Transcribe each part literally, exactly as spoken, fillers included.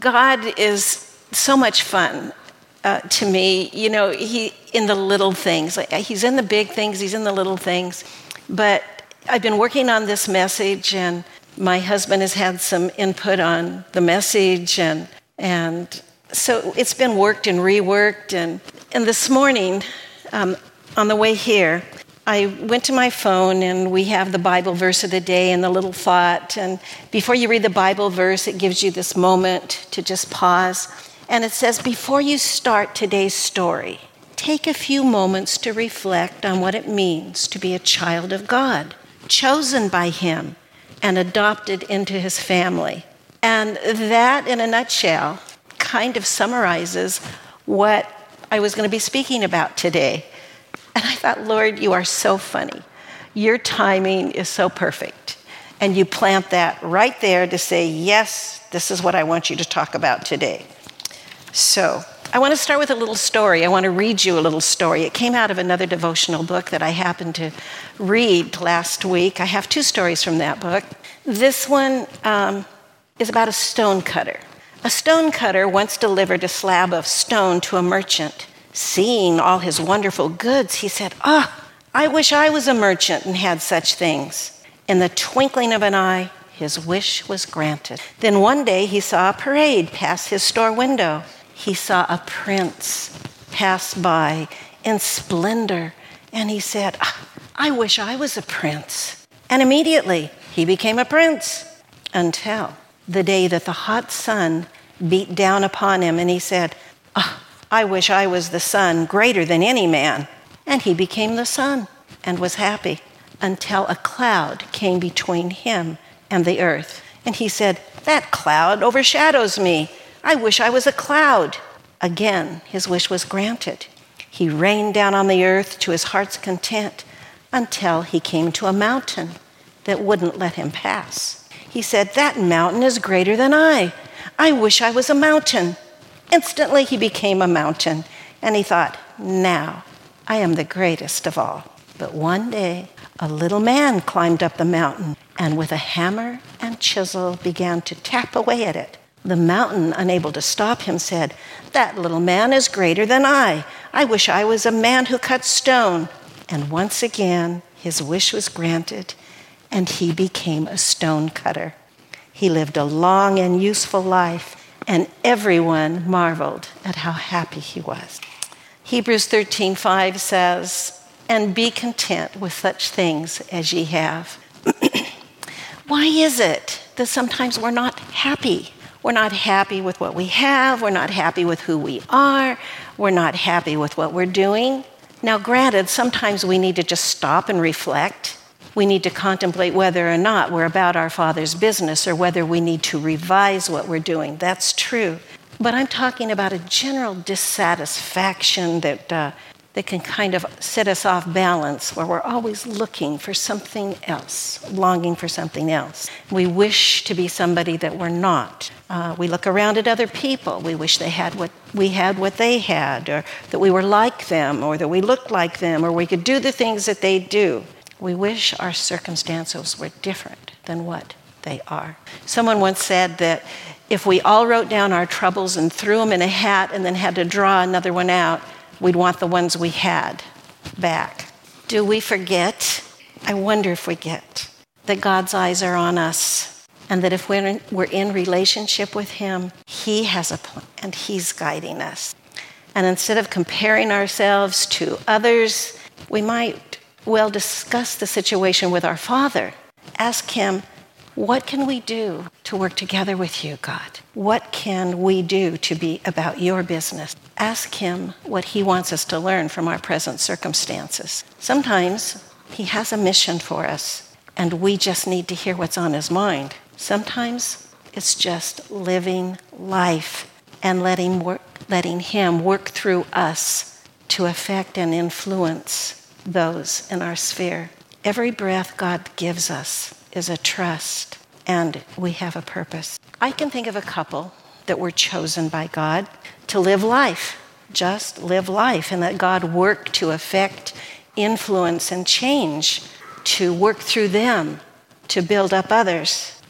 God is so much fun uh, to me. You know, he in the little things. Like, he's in the big things, he's in the little things. But I've been working on this message, and my husband has had some input on the message, and and so it's been worked and reworked. And, and this morning, um, on the way here, I went to my phone, and we have the Bible verse of the day and the little thought. And before you read the Bible verse, it gives you this moment to just pause. And it says, before you start today's story, take a few moments to reflect on what it means to be a child of God, chosen by him and adopted into his family. And that, in a nutshell, kind of summarizes what I was going to be speaking about today. And I thought, Lord, you are so funny. Your timing is so perfect. And you plant that right there to say, yes, this is what I want you to talk about today. So I want to start with a little story. I want to read you a little story. It came out of another devotional book that I happened to read last week. I have two stories from that book. This one um, is about a stone cutter. A stone cutter once delivered a slab of stone to a merchant. Seeing all his wonderful goods, he said, "Ah, oh, I wish I was a merchant and had such things." In the twinkling of an eye, his wish was granted. Then one day he saw a parade pass his store window. He saw a prince pass by in splendor, and he said, "Ah, I wish I was a prince." And immediately he became a prince, until the day that the hot sun beat down upon him, and he said, "Ah, oh, I wish I was the sun, greater than any man." And he became the sun and was happy, until a cloud came between him and the earth. And he said, "That cloud overshadows me. I wish I was a cloud." Again, his wish was granted. He rained down on the earth to his heart's content, until he came to a mountain that wouldn't let him pass. He said, "That mountain is greater than I. I wish I was a mountain." Instantly he became a mountain, and he thought, "Now I am the greatest of all." But one day a little man climbed up the mountain, and with a hammer and chisel began to tap away at it. The mountain, unable to stop him, said, "That little man is greater than I. I wish I was a man who cuts stone." And once again his wish was granted, and he became a stone cutter. He lived a long and useful life, and everyone marveled at how happy he was. Hebrews thirteen five says, "And be content with such things as ye have." Why is it that sometimes we're not happy? We're not happy with what we have. We're not happy with who we are. We're not happy with what we're doing. Now, granted, sometimes we need to just stop and reflect. We need to contemplate whether or not we're about our Father's business, or whether we need to revise what we're doing. That's true. But I'm talking about a general dissatisfaction that uh, that can kind of set us off balance, where we're always looking for something else, longing for something else. We wish to be somebody that we're not. Uh, we look around at other people. We wish they had what we had, what they had, or that we were like them, or that we looked like them, or we could do the things that they do. We wish our circumstances were different than what they are. Someone once said that if we all wrote down our troubles and threw them in a hat and then had to draw another one out, we'd want the ones we had back. Do we forget? I wonder if we get that God's eyes are on us, and that if we're in, we're in relationship with him, he has a plan and he's guiding us. And instead of comparing ourselves to others, we might well discuss the situation with our Father. Ask him, what can we do to work together with you, God? What can we do to be about your business? Ask him what he wants us to learn from our present circumstances. Sometimes he has a mission for us, and we just need to hear what's on his mind. Sometimes it's just living life and letting work, letting him work through us to affect and influence those in our sphere. Every breath God gives us is a trust, and we have a purpose. I can think of a couple that were chosen by God to live life, just live life, and that God worked to affect, influence, and change, to work through them, to build up others.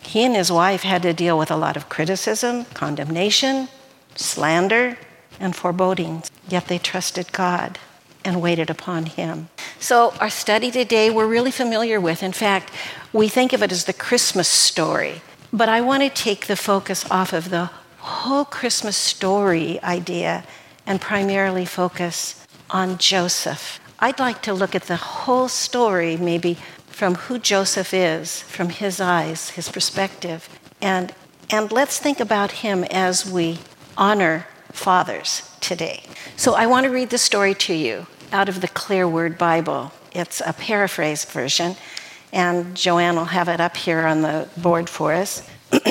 He and his wife had to deal with a lot of criticism, condemnation, slander, and forebodings. Yet they trusted God and waited upon him. So our study today we're really familiar with. In fact, we think of it as the Christmas story. But I want to take the focus off of the whole Christmas story idea and primarily focus on Joseph. I'd like to look at the whole story maybe from who Joseph is, from his eyes, his perspective. And, and let's think about him as we honor fathers today. So I want to read the story to you out of the Clear Word Bible. It's a paraphrase version, and Joanne will have it up here on the board for us.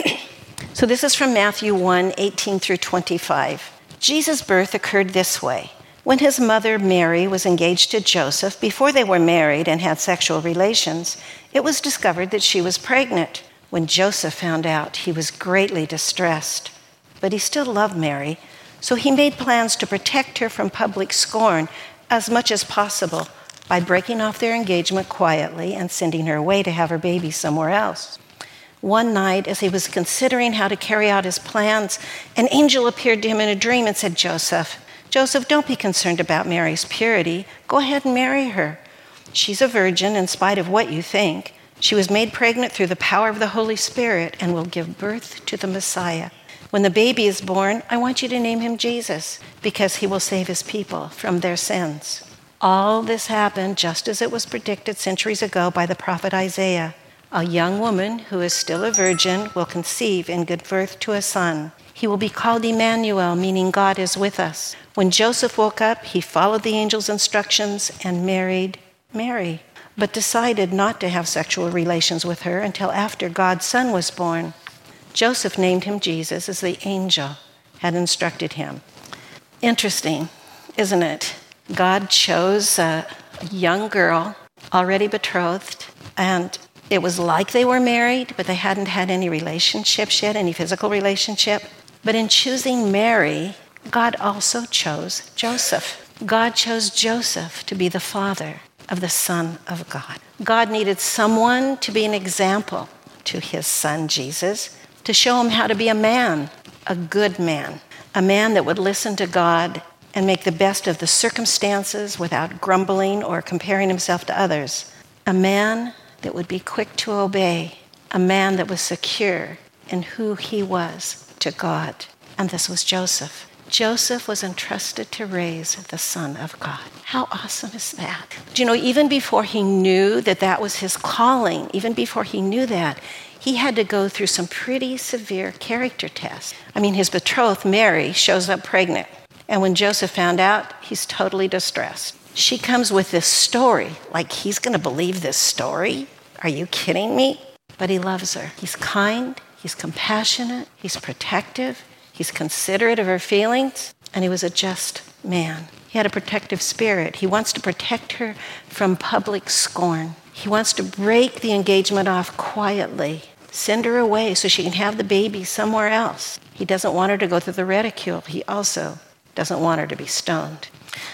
So this is from Matthew one, eighteen through twenty-five. Jesus' birth occurred this way. When his mother Mary was engaged to Joseph, before they were married and had sexual relations, it was discovered that she was pregnant. When Joseph found out, he was greatly distressed. But he still loved Mary, so he made plans to protect her from public scorn as much as possible by breaking off their engagement quietly and sending her away to have her baby somewhere else. One night, as he was considering how to carry out his plans, an angel appeared to him in a dream and said, Joseph, Joseph, don't be concerned about Mary's purity. Go ahead and marry her. She's a virgin in spite of what you think. She was made pregnant through the power of the Holy Spirit and will give birth to the Messiah. When the baby is born, I want you to name him Jesus, because he will save his people from their sins. All this happened just as it was predicted centuries ago by the prophet Isaiah. A young woman who is still a virgin will conceive and give birth to a son. He will be called Emmanuel, meaning God is with us. When Joseph woke up, he followed the angel's instructions and married Mary, but decided not to have sexual relations with her until after God's son was born. Joseph named him Jesus as the angel had instructed him. Interesting, isn't it? God chose a young girl, already betrothed, and it was like they were married, but they hadn't had any relationships yet, any physical relationship. But in choosing Mary, God also chose Joseph. God chose Joseph to be the father of the Son of God. God needed someone to be an example to his son, Jesus, to show him how to be a man, a good man, a man that would listen to God and make the best of the circumstances without grumbling or comparing himself to others, a man that would be quick to obey, a man that was secure in who he was to God. And this was Joseph. Joseph was entrusted to raise the Son of God. How awesome is that? Do you know, even before he knew that that was his calling, even before he knew that, he had to go through some pretty severe character tests. I mean, his betrothed, Mary, shows up pregnant. And when Joseph found out, he's totally distressed. She comes with this story, like he's going to believe this story? Are you kidding me? But he loves her. He's kind, he's compassionate, he's protective, he's considerate of her feelings, and he was a just man. He had a protective spirit. He wants to protect her from public scorn. He wants to break the engagement off quietly, send her away so she can have the baby somewhere else. He doesn't want her to go through the ridicule. He also doesn't want her to be stoned.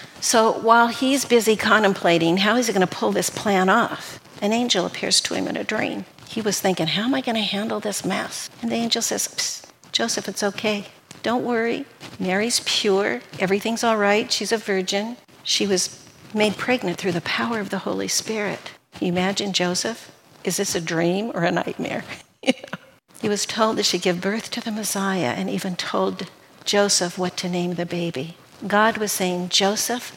So while he's busy contemplating how is he going to pull this plan off, an angel appears to him in a dream. He was thinking, how am I going to handle this mess? And the angel says, Psst, Joseph, it's okay. Don't worry. Mary's pure. Everything's all right. She's a virgin. She was made pregnant through the power of the Holy Spirit. Can you imagine Joseph? Is this a dream or a nightmare? You know? He was told that she'd give birth to the Messiah and even told Joseph what to name the baby. God was saying, Joseph,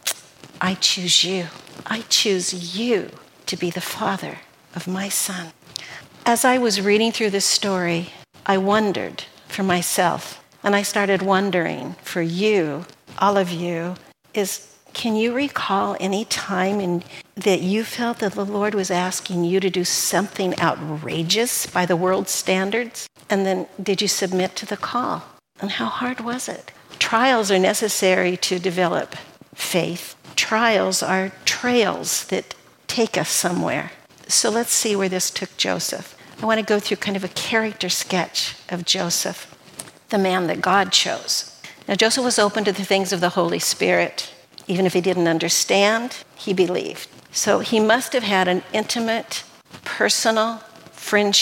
I choose you. I choose you to be the father of my son. As I was reading through this story, I wondered for myself, and I started wondering for you, all of you, is can you recall any time in, that you felt that the Lord was asking you to do something outrageous by the world's standards? And then did you submit to the call? And how hard was it? Trials are necessary to develop faith. Trials are trails that take us somewhere. So let's see where this took Joseph. I want to go through kind of a character sketch of Joseph, the man that God chose. Now, Joseph was open to the things of the Holy Spirit. Even if he didn't understand, he believed. So he must have had an intimate, personal friendship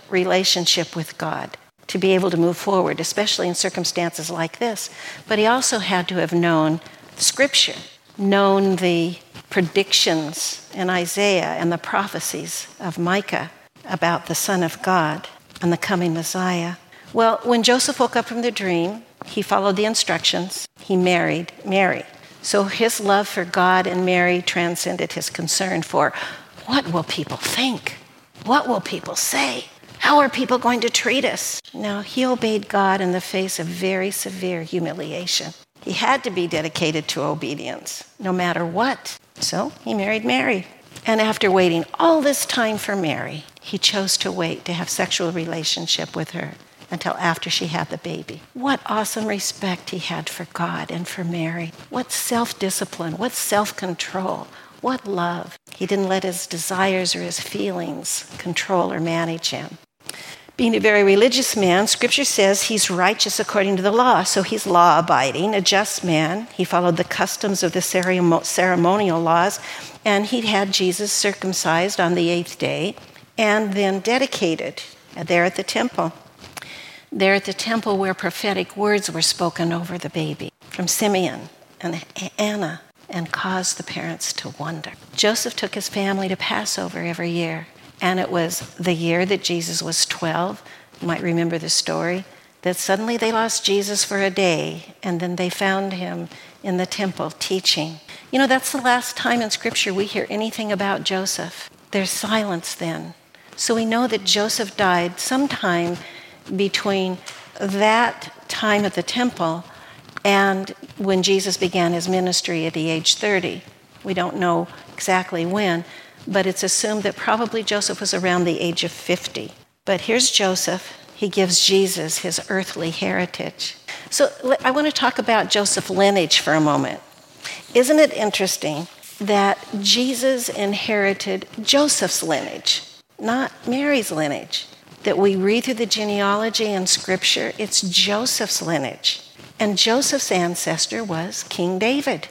relationship with God to be able to move forward, especially in circumstances like this. But he also had to have known Scripture, known the predictions in Isaiah and the prophecies of Micah about the Son of God and the coming Messiah. Well, when Joseph woke up from the dream, he followed the instructions. He married Mary. So his love for God and Mary transcended his concern for, what will people think? What will people say? How are people going to treat us? No, he obeyed God in the face of very severe humiliation. He had to be dedicated to obedience, no matter what. So he married Mary. And after waiting all this time for Mary, he chose to wait to have sexual relationship with her until after she had the baby. What awesome respect he had for God and for Mary. What self-discipline, what self-control, what love. He didn't let his desires or his feelings control or manage him. Being a very religious man, Scripture says he's righteous according to the law, so he's law-abiding, a just man. He followed the customs of the ceremonial laws, and he had Jesus circumcised on the eighth day and then dedicated there at the temple. There at the temple where prophetic words were spoken over the baby from Simeon and Anna and caused the parents to wonder. Joseph took his family to Passover every year. And it was the year that Jesus was twelve, you might remember the story, that suddenly they lost Jesus for a day, and then they found him in the temple teaching. You know, that's the last time in Scripture we hear anything about Joseph. There's silence then. So we know that Joseph died sometime between that time at the temple and when Jesus began his ministry at the age thirty. We don't know exactly when, but it's assumed that probably Joseph was around the age of fifty. But here's Joseph. He gives Jesus his earthly heritage. So I want to talk about Joseph's lineage for a moment. Isn't it interesting that Jesus inherited Joseph's lineage, not Mary's lineage? That we read through the genealogy in Scripture, it's Joseph's lineage. And Joseph's ancestor was King David.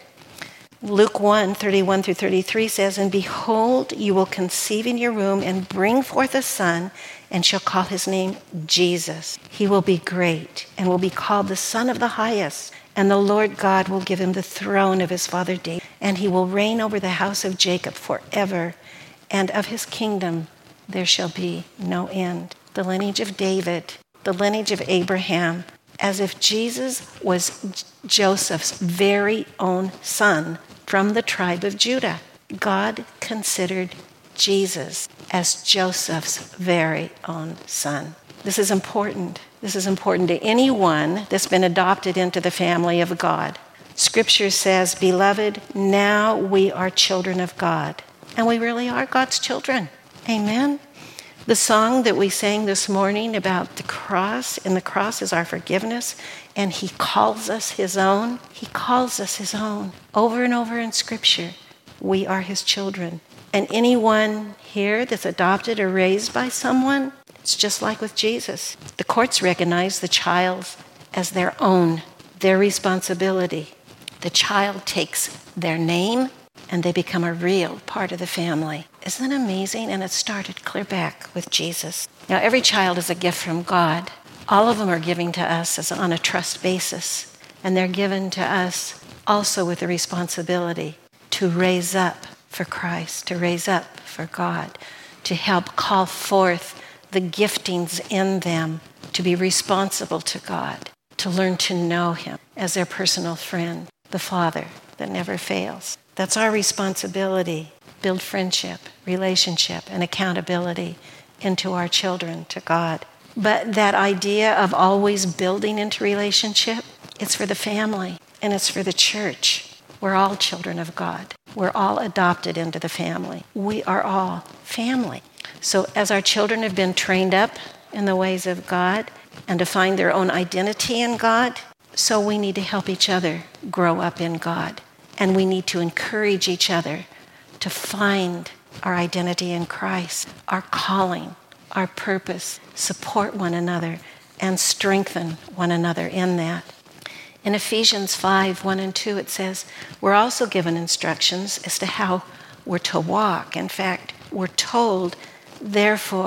Luke one, thirty-one through thirty-three says, "And behold, you will conceive in your womb and bring forth a son, and shall call his name Jesus. He will be great and will be called the Son of the Highest. And the Lord God will give him the throne of his father David, and he will reign over the house of Jacob forever, and of his kingdom there shall be no end." The lineage of David, the lineage of Abraham, as if Jesus was Joseph's very own son from the tribe of Judah. God considered Jesus as Joseph's very own son. This is important. This is important to anyone that's been adopted into the family of God. Scripture says, "Beloved, now we are children of God." And we really are God's children. Amen. The song that we sang this morning about the cross, and the cross is our forgiveness, and he calls us his own. He calls us his own. Over and over in Scripture, we are his children. And anyone here that's adopted or raised by someone, it's just like with Jesus. The courts recognize the child as their own, their responsibility. The child takes their name, and they become a real part of the family. Isn't that amazing? And it started clear back with Jesus. Now, every child is a gift from God. All of them are given to us as on a trust basis. And they're given to us also with the responsibility to raise up for Christ, to raise up for God, to help call forth the giftings in them, to be responsible to God, to learn to know him as their personal friend, the Father that never fails. That's our responsibility. Build friendship, relationship, and accountability into our children to God. But that idea of always building into relationship, it's for the family and it's for the church. We're all children of God. We're all adopted into the family. We are all family. So as our children have been trained up in the ways of God and to find their own identity in God, so we need to help each other grow up in God. And we need to encourage each other to find our identity in Christ, our calling, our purpose, support one another, and strengthen one another in that. In Ephesians five, one and two, it says, we're also given instructions as to how we're to walk. In fact, we're told, therefore,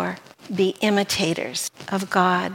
be imitators of God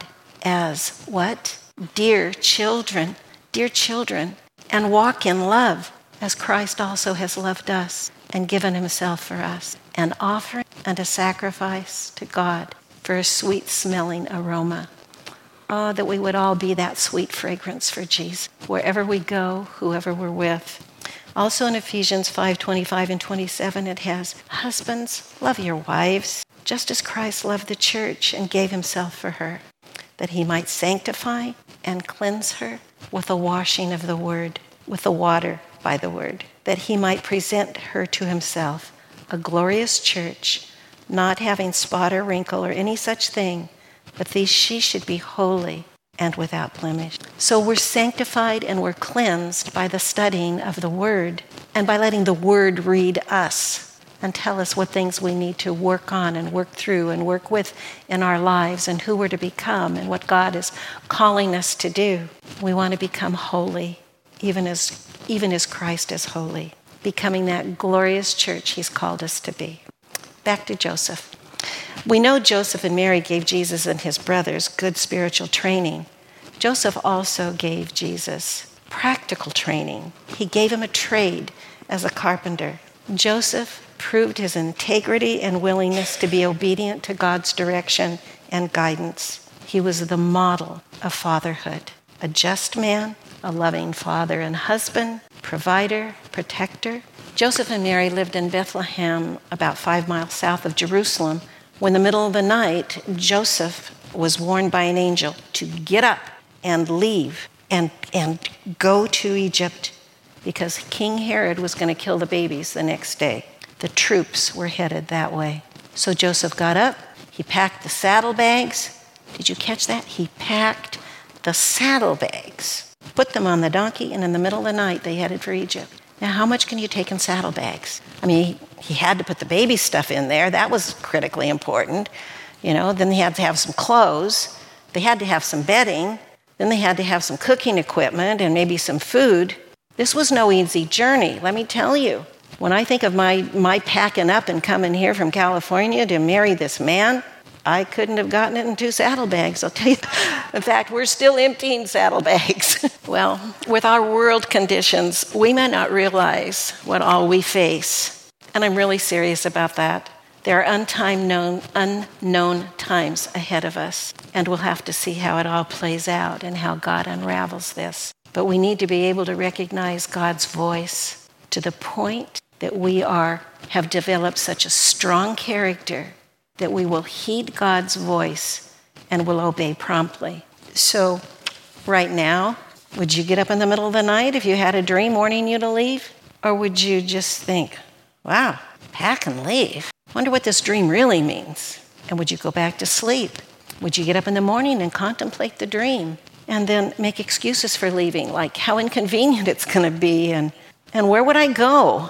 as what? Dear children, dear children, and walk in love as Christ also has loved us and given himself for us, an offering and a sacrifice to God for a sweet-smelling aroma. Oh, that we would all be that sweet fragrance for Jesus, wherever we go, whoever we're with. Also in Ephesians five twenty-five and twenty-seven, it has, husbands, love your wives, just as Christ loved the church and gave himself for her, that he might sanctify and cleanse her with the washing of the word, with the water by the word, that he might present her to himself, a glorious church, not having spot or wrinkle or any such thing, but these she should be holy and without blemish. So we're sanctified and we're cleansed by the studying of the word and by letting the word read us and tell us what things we need to work on and work through and work with in our lives and who we're to become and what God is calling us to do. We want to become holy, even as, even as Christ is holy, becoming that glorious church he's called us to be. Back to Joseph. We know Joseph and Mary gave Jesus and his brothers good spiritual training. Joseph also gave Jesus practical training. He gave him a trade as a carpenter. Joseph proved his integrity and willingness to be obedient to God's direction and guidance. He was the model of fatherhood, a just man, a loving father and husband, provider, protector. Joseph and Mary lived in Bethlehem, about five miles south of Jerusalem. When in the middle of the night, Joseph was warned by an angel to get up and leave and, and go to Egypt because King Herod was going to kill the babies the next day. The troops were headed that way. So Joseph got up, he packed the saddlebags. Did you catch that? He packed the saddlebags, put them on the donkey, and in the middle of the night, they headed for Egypt. Now, how much can you take in saddlebags? I mean, he, he had to put the baby stuff in there. That was critically important. You know, then they had to have some clothes. They had to have some bedding. Then they had to have some cooking equipment and maybe some food. This was no easy journey, let me tell you. When I think of my, my packing up and coming here from California to marry this man, I couldn't have gotten it in two saddlebags, I'll tell you. In fact, we're still emptying saddlebags. Well, with our world conditions, we may not realize what all we face. And I'm really serious about that. There are untime known, unknown times ahead of us, and we'll have to see how it all plays out and how God unravels this. But we need to be able to recognize God's voice to the point that we are have developed such a strong character that we will heed God's voice and will obey promptly. So right now, would you get up in the middle of the night if you had a dream warning you to leave? Or would you just think, wow, pack and leave? Wonder what this dream really means. And would you go back to sleep? Would you get up in the morning and contemplate the dream? And then make excuses for leaving, like how inconvenient it's going to be and, and where would I go?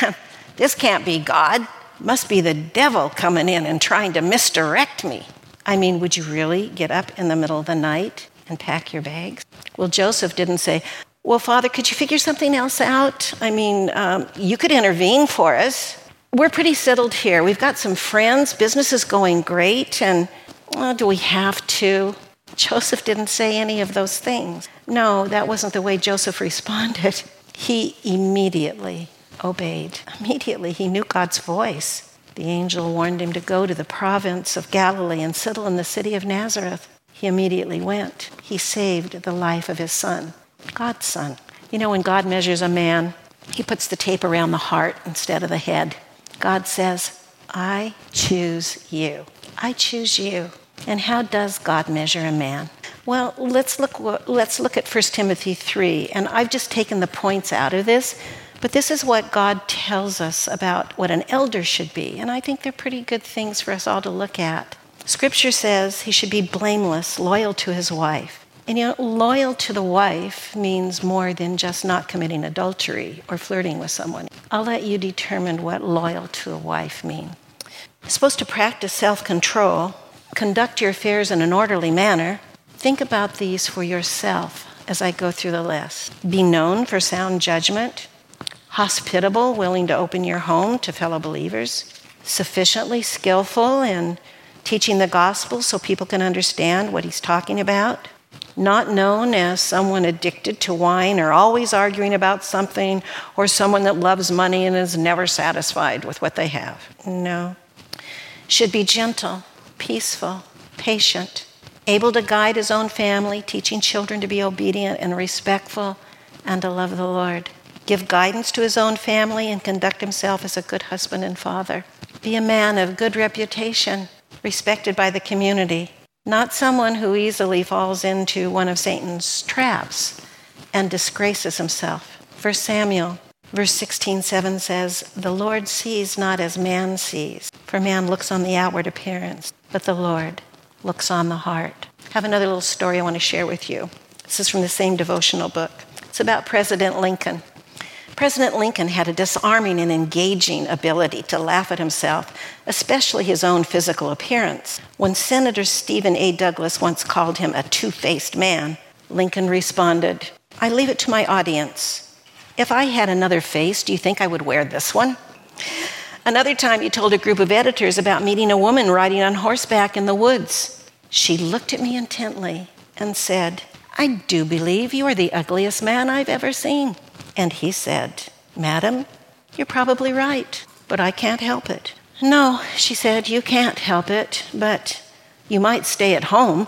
This can't be God. Must be the devil coming in and trying to misdirect me. I mean, would you really get up in the middle of the night and pack your bags? Well, Joseph didn't say, well, Father, could you figure something else out? I mean, um, you could intervene for us. We're pretty settled here. We've got some friends. Business is going great. And well, do we have to? Joseph didn't say any of those things. No, that wasn't the way Joseph responded. He immediately obeyed. Immediately, he knew God's voice. The angel warned him to go to the province of Galilee and settle in the city of Nazareth. He immediately went. He saved the life of his son, God's son. You know, when God measures a man, he puts the tape around the heart instead of the head. God says, I choose you. I choose you. And how does God measure a man? Well, let's look, let's look at First Timothy three. And I've just taken the points out of this. But this is what God tells us about what an elder should be. And I think they're pretty good things for us all to look at. Scripture says he should be blameless, loyal to his wife. And you know, loyal to the wife means more than just not committing adultery or flirting with someone. I'll let you determine what loyal to a wife means. You're supposed to practice self-control, conduct your affairs in an orderly manner. Think about these for yourself as I go through the list. Be known for sound judgment. Hospitable, willing to open your home to fellow believers, sufficiently skillful in teaching the gospel so people can understand what he's talking about. Not known as someone addicted to wine or always arguing about something, or someone that loves money and is never satisfied with what they have. No. Should be gentle, peaceful, patient, able to guide his own family, teaching children to be obedient and respectful and to love the Lord. Give guidance to his own family and conduct himself as a good husband and father. Be a man of good reputation, respected by the community. Not someone who easily falls into one of Satan's traps and disgraces himself. First Samuel, verse sixteen, seven says, "The Lord sees not as man sees, for man looks on the outward appearance, but the Lord looks on the heart." I have another little story I want to share with you. This is from the same devotional book. It's about President Lincoln. President Lincoln had a disarming and engaging ability to laugh at himself, especially his own physical appearance. When Senator Stephen A. Douglas once called him a two-faced man, Lincoln responded, "I leave it to my audience. If I had another face, do you think I would wear this one?" Another time he told a group of editors about meeting a woman riding on horseback in the woods. She looked at me intently and said, "I do believe you are the ugliest man I've ever seen." And he said, "Madam, you're probably right, but I can't help it." "No," she said, "you can't help it, but you might stay at home."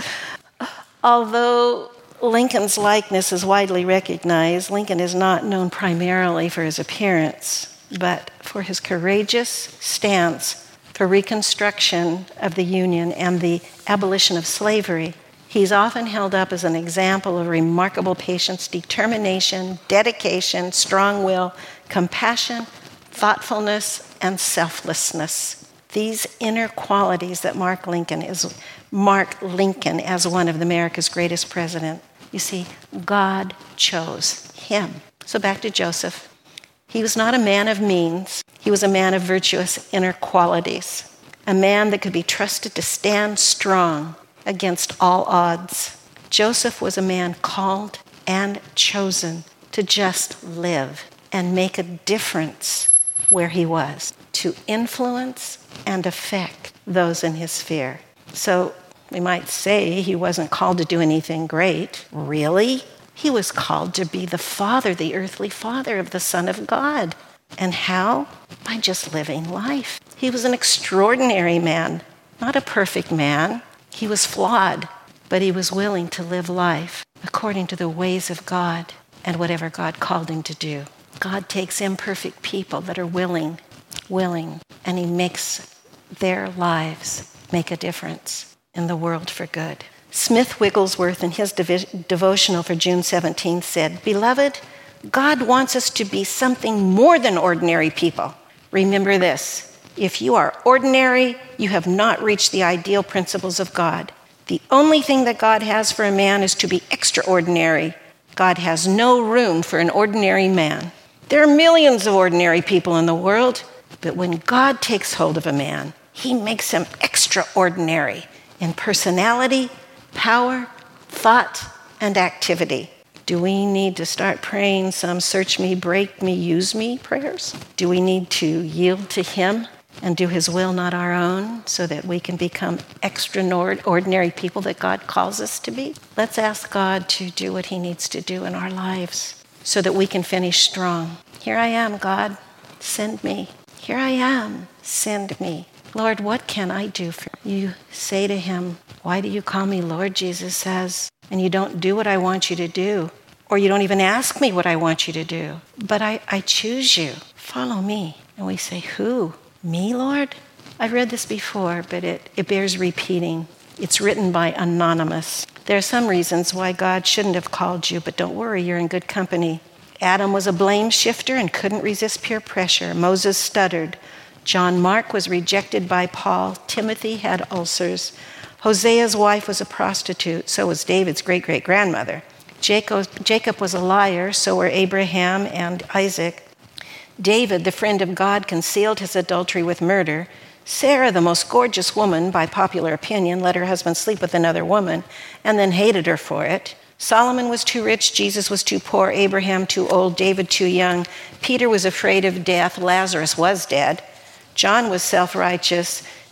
Although Lincoln's likeness is widely recognized, Lincoln is not known primarily for his appearance, but for his courageous stance for reconstruction of the Union and the abolition of slavery. He's often held up as an example of remarkable patience, determination, dedication, strong will, compassion, thoughtfulness, and selflessness. These inner qualities that mark Lincoln is mark Lincoln as one of America's greatest presidents. You see, God chose him. So back to Joseph. He was not a man of means. He was a man of virtuous inner qualities, a man that could be trusted to stand strong against all odds. Joseph was a man called and chosen to just live and make a difference where he was, to influence and affect those in his sphere. So we might say he wasn't called to do anything great. Really? He was called to be the father, the earthly father of the Son of God. And how? By just living life. He was an extraordinary man, not a perfect man. He was flawed, but he was willing to live life according to the ways of God and whatever God called him to do. God takes imperfect people that are willing, willing, and he makes their lives make a difference in the world for good. Smith Wigglesworth, in his dev- devotional for June seventeenth, said, "Beloved, God wants us to be something more than ordinary people. Remember this. If you are ordinary, you have not reached the ideal principles of God. The only thing that God has for a man is to be extraordinary. God has no room for an ordinary man. There are millions of ordinary people in the world, but when God takes hold of a man, he makes him extraordinary in personality, power, thought, and activity." Do we need to start praying some search me, break me, use me prayers? Do we need to yield to him and do his will, not our own, so that we can become extraordinary people that God calls us to be? Let's ask God to do what he needs to do in our lives so that we can finish strong. Here I am, God, send me. Here I am, send me. Lord, what can I do for you? You say to him, "Why do you call me Lord?" Jesus says, "and you don't do what I want you to do, or you don't even ask me what I want you to do. But I, I choose you. Follow me." And we say, "Who? Me, Lord?" I've read this before, but it, it bears repeating. It's written by Anonymous. There are some reasons why God shouldn't have called you, but don't worry, you're in good company. Adam was a blame shifter and couldn't resist peer pressure. Moses stuttered. John Mark was rejected by Paul. Timothy had ulcers. Hosea's wife was a prostitute. So was David's great-great-grandmother. Jacob, Jacob was a liar. So were Abraham and Isaac. David, the friend of God, concealed his adultery with murder. Sarah, the most gorgeous woman, by popular opinion, let her husband sleep with another woman and then hated her for it. Solomon was too rich, Jesus was too poor, Abraham too old, David too young. Peter was afraid of death, Lazarus was dead. John was self-righteous,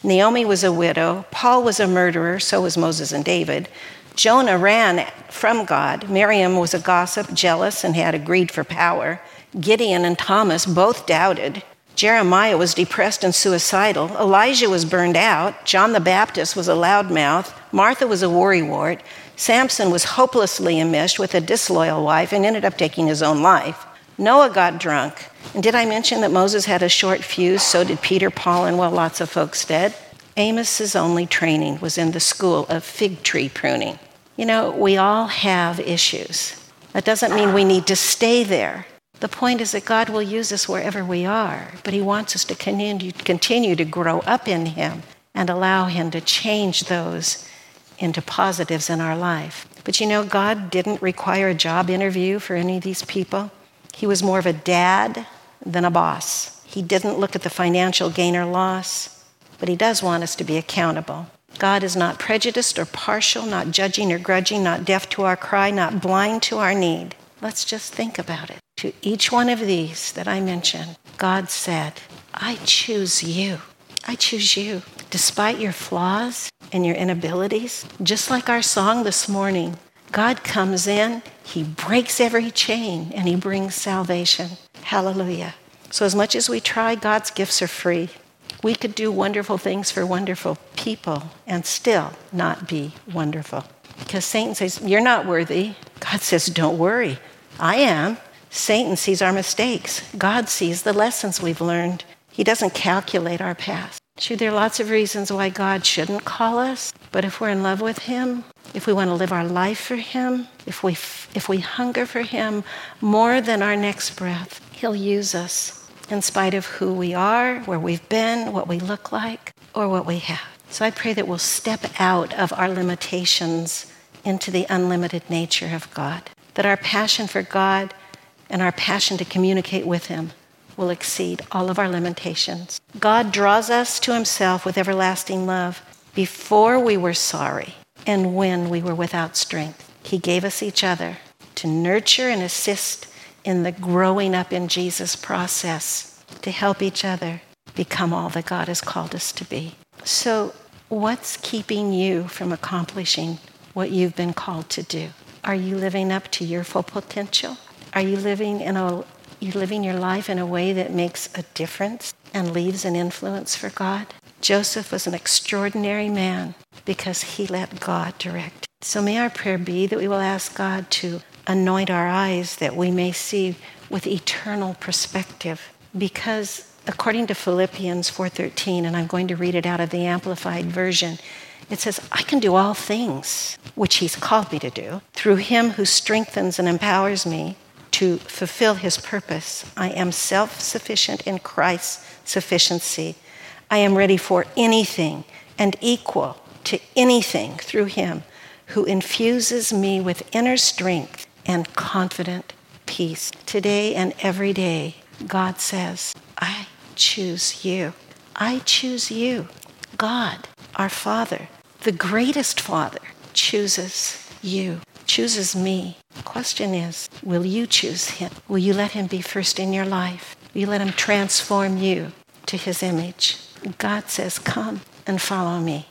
Naomi was a widow. Paul was a murderer. So was Moses and David. Jonah ran from God. Miriam was a gossip, jealous, and had a greed for power. Gideon and Thomas both doubted. Jeremiah was depressed and suicidal. Elijah was burned out. John the Baptist was a loudmouth. Martha was a worrywart. Samson was hopelessly enmeshed with a disloyal wife and ended up taking his own life. Noah got drunk. And did I mention that Moses had a short fuse? So did Peter, Paul, and well, lots of folks did. Amos's only training was in the school of fig tree pruning. You know, we all have issues. That doesn't mean we need to stay there. The point is that God will use us wherever we are, but he wants us to continue, continue to grow up in him and allow him to change those into positives in our life. But you know, God didn't require a job interview for any of these people. He was more of a dad than a boss. He didn't look at the financial gain or loss, but he does want us to be accountable. God is not prejudiced or partial, not judging or grudging, not deaf to our cry, not blind to our need. Let's just think about it. To each one of these that I mentioned, God said, I choose you. I choose you. Despite your flaws and your inabilities, just like our song this morning, God comes in, he breaks every chain, and he brings salvation. Hallelujah. So as much as we try, God's gifts are free. We could do wonderful things for wonderful people and still not be wonderful. Because Satan says, you're not worthy. God says, don't worry. I am. Satan sees our mistakes. God sees the lessons we've learned. He doesn't calculate our past. Sure, there are lots of reasons why God shouldn't call us, but if we're in love with him, if we want to live our life for him, if we if we hunger for him more than our next breath, he'll use us in spite of who we are, where we've been, what we look like, or what we have. So I pray that we'll step out of our limitations into the unlimited nature of God, that our passion for God and our passion to communicate with him will exceed all of our limitations. God draws us to himself with everlasting love. Before we were sorry and when we were without strength, he gave us each other to nurture and assist in the growing up in Jesus process, to help each other become all that God has called us to be. So what's keeping you from accomplishing what you've been called to do? Are you living up to your full potential? Are you living in a you living your life in a way that makes a difference and leaves an influence for God? Joseph was an extraordinary man because he let God direct. So may our prayer be that we will ask God to anoint our eyes that we may see with eternal perspective. Because according to Philippians four thirteen, and I'm going to read it out of the Amplified Version, it says, I can do all things which he's called me to do through him who strengthens and empowers me to fulfill his purpose. I am self-sufficient in Christ's sufficiency. I am ready for anything and equal to anything through him who infuses me with inner strength and confident peace. Today and every day, God says, I choose you. I choose you. God, our Father, the greatest Father, chooses you, chooses me. The question is, will you choose him? Will you let him be first in your life? Will you let him transform you to his image? God says, come and follow me.